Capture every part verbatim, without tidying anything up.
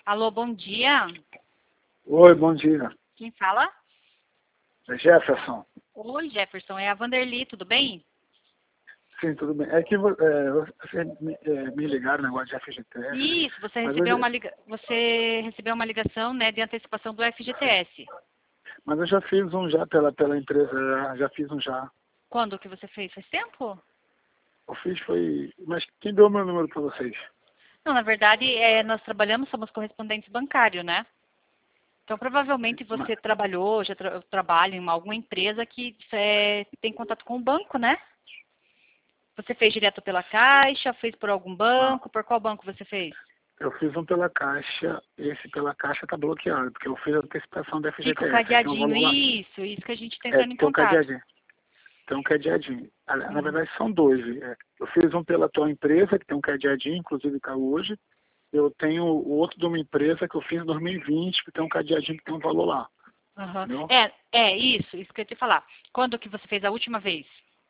Alô, bom dia. Oi, bom dia. Quem fala? É Jefferson. Oi, Jefferson. É a Vanderly, tudo bem? Sim, tudo bem. É que vo- é, você me, é, me ligaram no negócio de F G T S, Isso, você mas recebeu hoje, uma, liga... você recebeu uma ligação, né, de antecipação do F G T S. mas eu já fiz um já pela, pela empresa, já, já fiz um já. Quando que você fez? Faz tempo? Eu fiz foi... Mas quem deu meu número para vocês? Não, na verdade, é, nós trabalhamos, somos correspondentes bancários, né? Então, provavelmente Ma- você trabalhou, já tra trabalha em uma- alguma empresa que é, tem contato com o banco, né? Você fez direto pela Caixa, fez por algum Não, banco? Por qual banco você fez? eu fiz um pela Caixa, esse pela Caixa tá bloqueado, porque eu fiz a antecipação da Fica o F G T S, aí tem um cadeadinho, valor lá. isso, isso que a gente está É, entrando em tem um contato. cadeadinho. Tem um cadeadinho. Ah, na Uhum. verdade são dois. É. Eu fiz um pela tua empresa, que tem um cadeadinho, inclusive caiu hoje. Eu tenho o outro de uma empresa que eu fiz em dois mil e vinte, que tem um cadeadinho que tem um valor lá. Aham. Entendeu? É, é, isso, isso que eu ia te falar. Quando que você fez a última vez?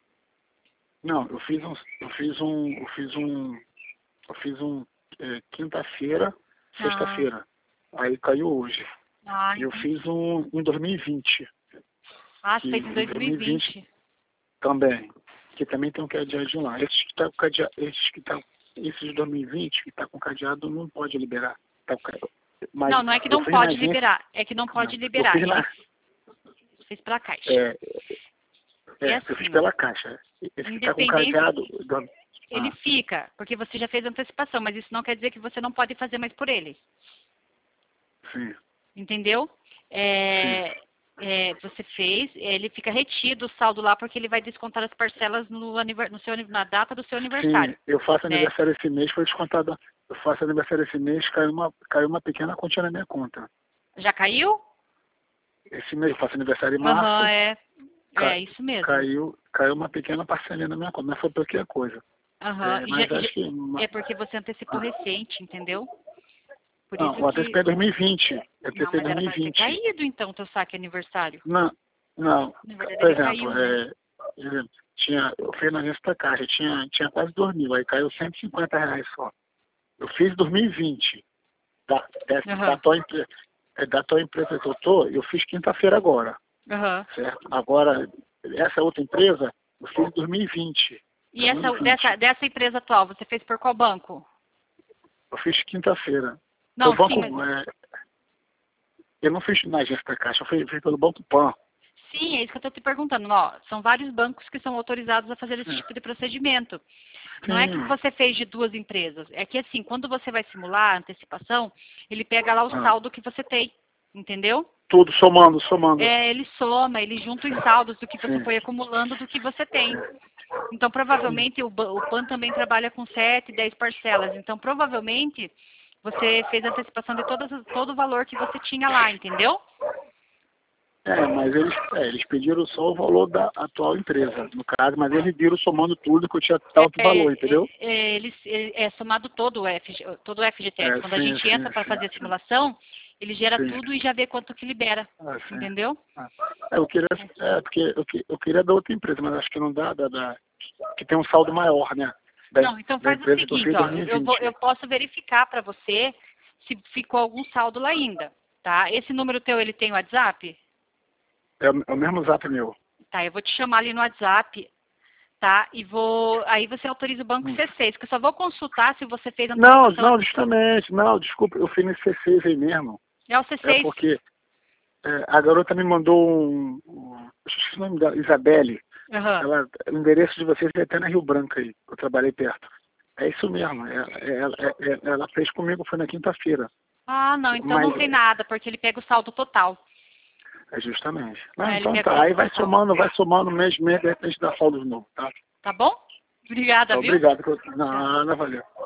Não, eu fiz um, eu fiz um, eu fiz um, eu fiz um é, quinta-feira, Ah, sexta-feira. Aí caiu hoje. ah, E eu entendi. fiz um em dois mil e vinte, Ah, você que fez em em dois mil e vinte dois mil e vinte. também, que também tem um cadeadinho lá. Esses que tá com cadeado, esses que tá, esses de dois mil e vinte que tá com cadeado não pode liberar. Tá com ca- mas Não, não é que eu não fiz na pode agência, liberar, é que não pode eu liberar. fiz Ele na, fez pela Caixa. é, É é, eu fiz assim, ó. pela Caixa. Esse que tá com Independente, cadeado, do- ele ah, fica, porque você já fez a antecipação, mas isso não quer dizer que você não pode fazer mais por ele. sim, Entendeu? sim. É, é, você fez, ele fica retido o saldo lá porque ele vai descontar as parcelas no, aniver- no seu, na data do seu Sim, aniversário, eu faço né? aniversário esse mês, foi descontado. Eu faço aniversário esse mês, caiu uma, caiu uma pequena quantia na minha conta. Já caiu? Esse mês eu faço aniversário em Aham, março, é, ca- é isso mesmo. caiu, caiu uma pequena parcelinha na minha conta, não foi pouquinha coisa. Aham, É, e já- mas e já- acho que. uma- é porque você antecipou ah, recente, entendeu? Por não, isso o que, antecipei em dois mil e vinte. Eu não, antecipei em mas era para ter dois mil e vinte. caído então o teu saque aniversário. Não, não. Na verdade Por ele exemplo, caiu, né? é, por exemplo, tinha, eu fiz na agência da Caixa, tinha, tinha quase dois mil, aí caiu cento e cinquenta reais só. Eu fiz em dois mil e vinte. Da, dessa- da, Aham, tua, empre- é, da tua empresa que eu tô, eu fiz quinta-feira agora, aham. certo? Agora, essa outra empresa, eu fiz em dois mil e vinte. E essa, dessa, dois mil e vinte. dessa empresa atual, você fez por qual banco? Eu fiz quinta-feira. O Não, sim, banco, mas é, eu não fiz na agência da Caixa, eu fiz, fiz pelo Banco Pan. sim, é isso que eu estou te perguntando. Ó, são vários bancos que são autorizados a fazer esse É. tipo de procedimento. Não é que Sim. você fez de duas empresas. É que assim, quando você vai simular a antecipação, ele pega lá o Ah, saldo que você tem. Entendeu? tudo somando, somando. É, ele soma, ele junta os saldos do que você Sim. foi acumulando do que você tem. É. Então, Sim. provavelmente, o, ba- o PAN também trabalha com sete, dez parcelas. Então, provavelmente, você fez a antecipação de todas, as- todo o valor que você tinha lá, entendeu? É, mas eles, é, eles pediram só o valor da atual empresa, no caso, mas eles viram somando tudo que eu tinha tal que É, valor, é, entendeu? é, eles, é, é somado todo o, F G, todo o F G T S. É, Quando a sim, gente sim, entra para sim, fazer a sim. simulação, ele gera Sim. tudo e já vê quanto que libera, Ah, sim. entendeu? Ah. É, eu queria, é, porque eu, que- eu queria da outra empresa, mas acho que não dá, da, da- que tem um saldo maior, né? Da, Não, então da faz o empresa que eu fiz seguinte, em ó, eu, vou, dois mil e vinte. eu posso verificar para você se ficou algum saldo lá ainda, tá? Esse número teu, ele tem WhatsApp? É, o é o mesmo zap meu. Tá, eu vou te chamar ali no WhatsApp, tá? E vou, aí você autoriza o banco Hum. C seis, que eu só vou consultar se você fez a Não, antecipação. não, justamente, não, desculpa, eu fiz nesse C seis aí mesmo. É o C É seis? porque é, a garota me mandou um, um. Eu esqueci o nome dela, Isabelle. Aham. Ela, o endereço de vocês é até na Rio Branco aí, eu trabalhei perto. É isso mesmo, é, é, é, é, ela fez comigo, foi na quinta-feira. Ah, não, então Mas não tem nada, porque ele pega o saldo total. é justamente. Não, É, ele então pega o tá, aí saldo vai total. somando, vai somando mês, mês, de repente dá saldo de novo, tá? Tá bom? Obrigada, Tá, viu? obrigado. Tchau. Não, não valeu.